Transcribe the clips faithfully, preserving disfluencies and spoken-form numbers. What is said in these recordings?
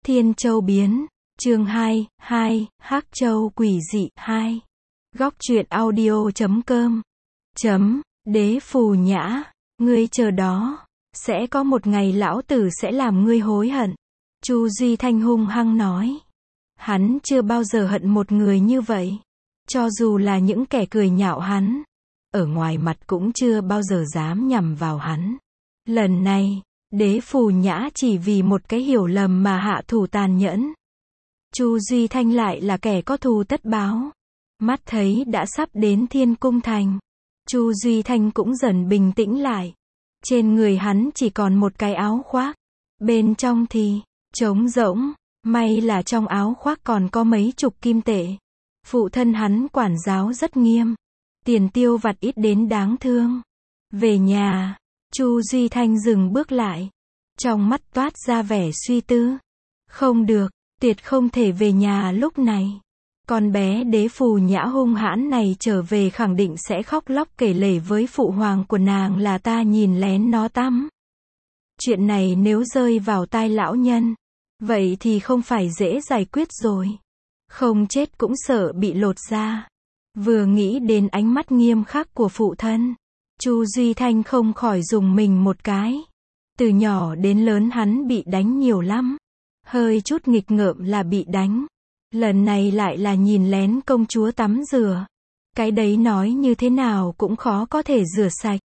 Thiên Châu biến, chương hai, hai, Hắc Châu quỷ dị, hai. Góc truyện audio chấm com. Chấm, Đế Phù Nhã, ngươi chờ đó, sẽ có một ngày lão tử sẽ làm ngươi hối hận. Chu Duy Thanh hung hăng nói. Hắn chưa bao giờ hận một người như vậy. Cho dù là những kẻ cười nhạo hắn, ở ngoài mặt cũng chưa bao giờ dám nhằm vào hắn. Lần này, Đế Phù Nhã chỉ vì một cái hiểu lầm mà hạ thủ tàn nhẫn. Chu Duy Thanh lại là kẻ có thù tất báo. Mắt thấy đã sắp đến Thiên Cung Thành, Chu Duy Thanh cũng dần bình tĩnh lại. Trên người hắn chỉ còn một cái áo khoác, bên trong thì trống rỗng, may là trong áo khoác còn có mấy chục kim tệ. Phụ thân hắn quản giáo rất nghiêm, tiền tiêu vặt ít đến đáng thương. Về nhà, Chu Duy Thanh dừng bước lại, trong mắt toát ra vẻ suy tư. Không được, tuyệt không thể về nhà lúc này. Con bé Đế Phù Nhã hung hãn này trở về khẳng định sẽ khóc lóc kể lể với phụ hoàng của nàng là ta nhìn lén nó tắm. Chuyện này nếu rơi vào tai lão nhân, vậy thì không phải dễ giải quyết rồi. Không chết cũng sợ bị lột da. Vừa nghĩ đến ánh mắt nghiêm khắc của phụ thân, Chu Duy Thanh không khỏi dùng mình một cái. Từ nhỏ đến lớn hắn bị đánh nhiều lắm. Hơi chút nghịch ngợm là bị đánh. Lần này lại là nhìn lén công chúa tắm rửa. Cái đấy nói như thế nào cũng khó có thể rửa sạch.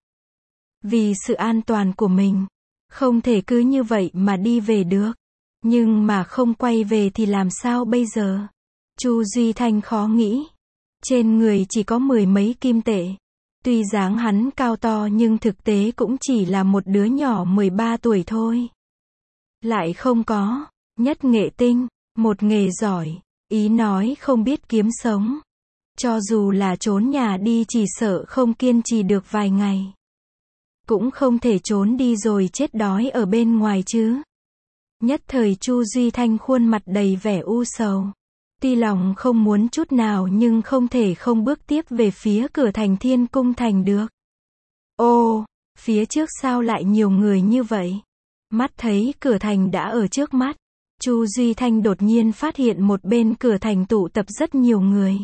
Vì sự an toàn của mình, không thể cứ như vậy mà đi về được. Nhưng mà không quay về thì làm sao bây giờ? Chu Duy Thanh khó nghĩ. Trên người chỉ có mười mấy kim tệ. Tuy dáng hắn cao to nhưng thực tế cũng chỉ là một đứa nhỏ mười ba tuổi thôi. Lại không có nhất nghệ tinh, một nghề giỏi, ý nói không biết kiếm sống. Cho dù là trốn nhà đi chỉ sợ không kiên trì được vài ngày. Cũng không thể trốn đi rồi chết đói ở bên ngoài chứ. Nhất thời Chu Duy Thanh khuôn mặt đầy vẻ u sầu. Tuy lòng không muốn chút nào nhưng không thể không bước tiếp về phía cửa thành Thiên Cung Thành được. Ô, phía trước sao lại nhiều người như vậy? Mắt thấy cửa thành đã ở trước mắt, Chu Duy Thanh đột nhiên phát hiện một bên cửa thành tụ tập rất nhiều người.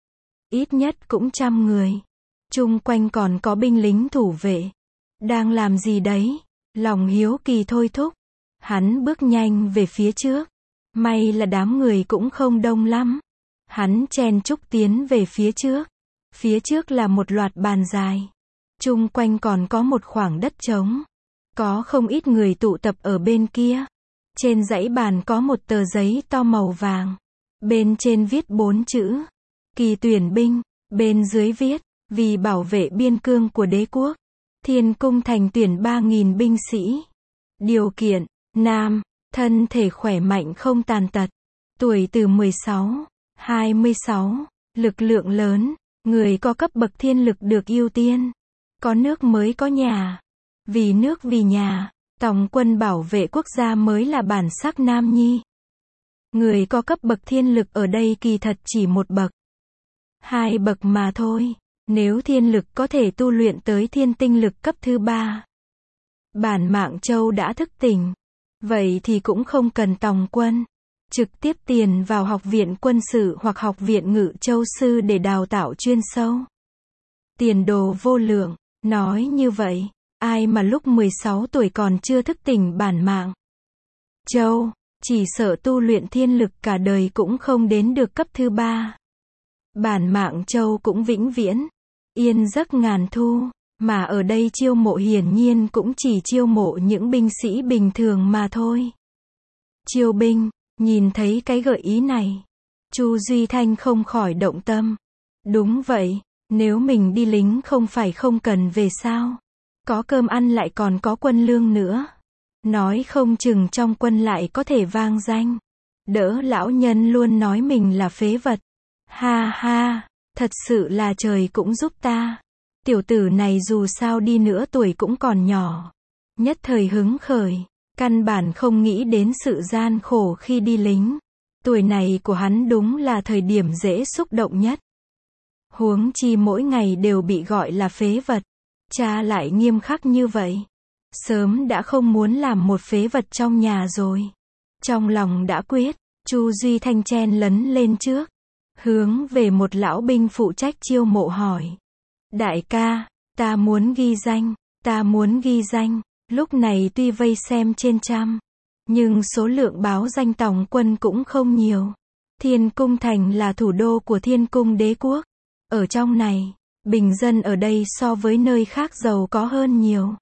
Ít nhất cũng trăm người. Chung quanh còn có binh lính thủ vệ. Đang làm gì đấy? Lòng hiếu kỳ thôi thúc. Hắn bước nhanh về phía trước. May là đám người cũng không đông lắm. Hắn chen chúc tiến về phía trước. Phía trước là một loạt bàn dài. Chung quanh còn có một khoảng đất trống. Có không ít người tụ tập ở bên kia. Trên dãy bàn có một tờ giấy to màu vàng. Bên trên viết bốn chữ. Kỳ tuyển binh. Bên dưới viết, vì bảo vệ biên cương của đế quốc, Thiên Cung Thành tuyển ba nghìn binh sĩ. Điều kiện, nam, thân thể khỏe mạnh không tàn tật. Tuổi từ mười sáu, hai mươi sáu, lực lượng lớn, người có cấp bậc thiên lực được ưu tiên. Có nước mới có nhà. Vì nước vì nhà, tòng quân bảo vệ quốc gia mới là bản sắc nam nhi. Người có cấp bậc thiên lực ở đây kỳ thật chỉ một bậc. Hai bậc mà thôi. Nếu thiên lực có thể tu luyện tới thiên tinh lực cấp thứ ba. Bản Mạng Châu đã thức tỉnh. Vậy thì cũng không cần tòng quân. Trực tiếp tiền vào học viện quân sự hoặc học viện ngự châu sư để đào tạo chuyên sâu. Tiền đồ vô lượng. Nói như vậy, ai mà lúc mười sáu tuổi còn chưa thức tỉnh bản Mạng Châu, chỉ sợ tu luyện thiên lực cả đời cũng không đến được cấp thứ ba. Bản Mạng Châu cũng vĩnh viễn yên giấc ngàn thu, mà ở đây chiêu mộ hiển nhiên cũng chỉ chiêu mộ những binh sĩ bình thường mà thôi. Chiêu binh, nhìn thấy cái gợi ý này, Chu Duy Thanh không khỏi động tâm. Đúng vậy, nếu mình đi lính không phải không cần về sao? Có cơm ăn lại còn có quân lương nữa. Nói không chừng trong quân lại có thể vang danh. Đỡ lão nhân luôn nói mình là phế vật. Ha ha, thật sự là trời cũng giúp ta. Tiểu tử này dù sao đi nữa tuổi cũng còn nhỏ. Nhất thời hứng khởi, căn bản không nghĩ đến sự gian khổ khi đi lính. Tuổi này của hắn đúng là thời điểm dễ xúc động nhất. Huống chi mỗi ngày đều bị gọi là phế vật. Cha lại nghiêm khắc như vậy. Sớm đã không muốn làm một phế vật trong nhà rồi. Trong lòng đã quyết, Chu Duy Thanh chen lấn lên trước, hướng về một lão binh phụ trách chiêu mộ hỏi. Đại ca, ta muốn ghi danh, ta muốn ghi danh. Lúc này tuy vây xem trên trăm, nhưng số lượng báo danh tòng quân cũng không nhiều. Thiên Cung Thành là thủ đô của Thiên Cung Đế quốc. Ở trong này, bình dân ở đây so với nơi khác giàu có hơn nhiều.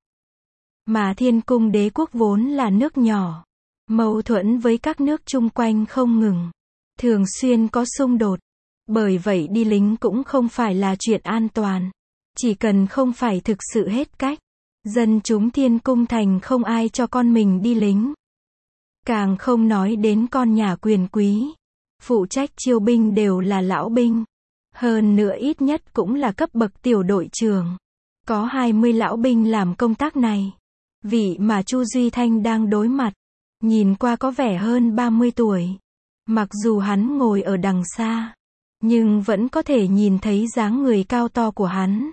Mà Thiên Cung Đế quốc vốn là nước nhỏ, mâu thuẫn với các nước chung quanh không ngừng, thường xuyên có xung đột. Bởi vậy đi lính cũng không phải là chuyện an toàn. Chỉ cần không phải thực sự hết cách, dân chúng Thiên Cung Thành không ai cho con mình đi lính. Càng không nói đến con nhà quyền quý. Phụ trách chiêu binh đều là lão binh. Hơn nữa ít nhất cũng là cấp bậc tiểu đội trưởng. Có hai mươi lão binh làm công tác này. Vị mà Chu Duy Thanh đang đối mặt, nhìn qua có vẻ hơn ba mươi tuổi. Mặc dù hắn ngồi ở đằng xa, nhưng vẫn có thể nhìn thấy dáng người cao to của hắn.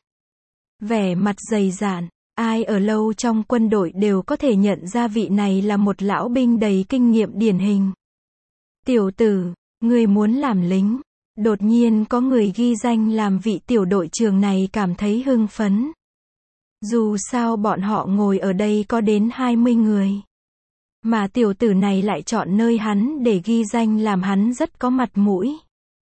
Vẻ mặt dày dạn, ai ở lâu trong quân đội đều có thể nhận ra vị này là một lão binh đầy kinh nghiệm điển hình. Tiểu tử, ngươi muốn làm lính. Đột nhiên có người ghi danh làm vị tiểu đội trưởng này cảm thấy hưng phấn. Dù sao bọn họ ngồi ở đây có đến hai mươi người. Mà tiểu tử này lại chọn nơi hắn để ghi danh làm hắn rất có mặt mũi.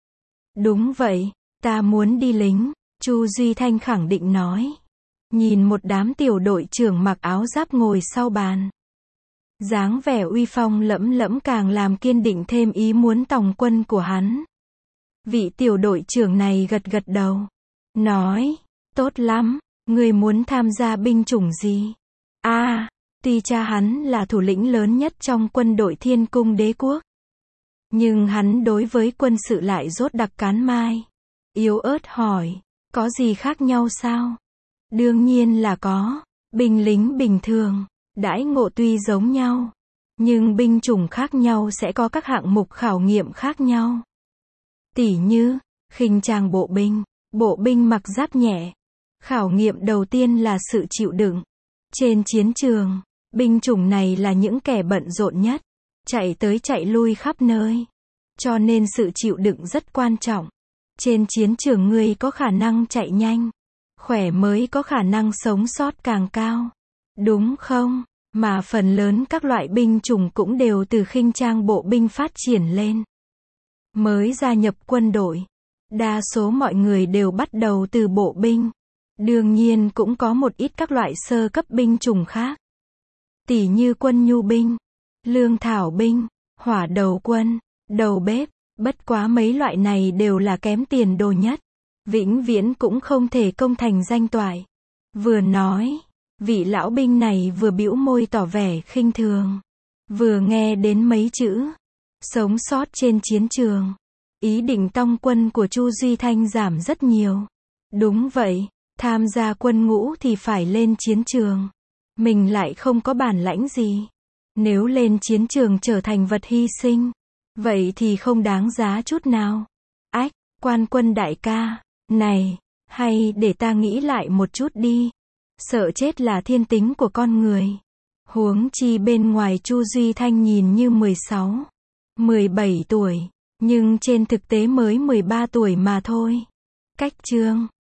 Đúng vậy, ta muốn đi lính, Chu Duy Thanh khẳng định nói. Nhìn một đám tiểu đội trưởng mặc áo giáp ngồi sau bàn. Dáng vẻ uy phong lẫm lẫm càng làm kiên định thêm ý muốn tòng quân của hắn. Vị tiểu đội trưởng này gật gật đầu. Nói, tốt lắm, ngươi muốn tham gia binh chủng gì? A, à, tuy cha hắn là thủ lĩnh lớn nhất trong quân đội Thiên Cung Đế quốc. Nhưng hắn đối với quân sự lại rốt đặc cán mai. Yếu ớt hỏi, có gì khác nhau sao? Đương nhiên là có. Binh lính bình thường, đãi ngộ tuy giống nhau, nhưng binh chủng khác nhau sẽ có các hạng mục khảo nghiệm khác nhau. Tỉ như, khinh trang bộ binh, bộ binh mặc giáp nhẹ. Khảo nghiệm đầu tiên là sự chịu đựng. Trên chiến trường, binh chủng này là những kẻ bận rộn nhất, chạy tới chạy lui khắp nơi. Cho nên sự chịu đựng rất quan trọng. Trên chiến trường ngươi có khả năng chạy nhanh, khỏe mới có khả năng sống sót càng cao. Đúng không? Mà phần lớn các loại binh chủng cũng đều từ khinh trang bộ binh phát triển lên. Mới gia nhập quân đội, đa số mọi người đều bắt đầu từ bộ binh. Đương nhiên cũng có một ít các loại sơ cấp binh chủng khác. Tỉ như quân nhu binh, lương thảo binh, hỏa đầu quân, đầu bếp. Bất quá mấy loại này đều là kém tiền đồ nhất. Vĩnh viễn cũng không thể công thành danh toại. Vừa nói, vị lão binh này vừa bĩu môi tỏ vẻ khinh thường. Vừa nghe đến mấy chữ sống sót trên chiến trường, ý định tong quân của Chu Duy Thanh giảm rất nhiều. Đúng vậy, tham gia quân ngũ thì phải lên chiến trường. Mình lại không có bản lãnh gì. Nếu lên chiến trường trở thành vật hy sinh, vậy thì không đáng giá chút nào. Ách, quan quân đại ca, này, hay để ta nghĩ lại một chút đi. Sợ chết là thiên tính của con người. Huống chi bên ngoài Chu Duy Thanh nhìn như mười sáu, mười bảy tuổi, nhưng trên thực tế mới mười ba tuổi mà thôi. Cách chương